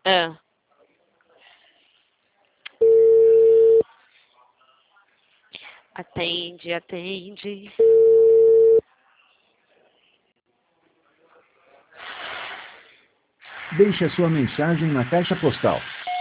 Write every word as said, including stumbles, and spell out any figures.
Ah. Atende, atende. Deixe a sua mensagem na caixa postal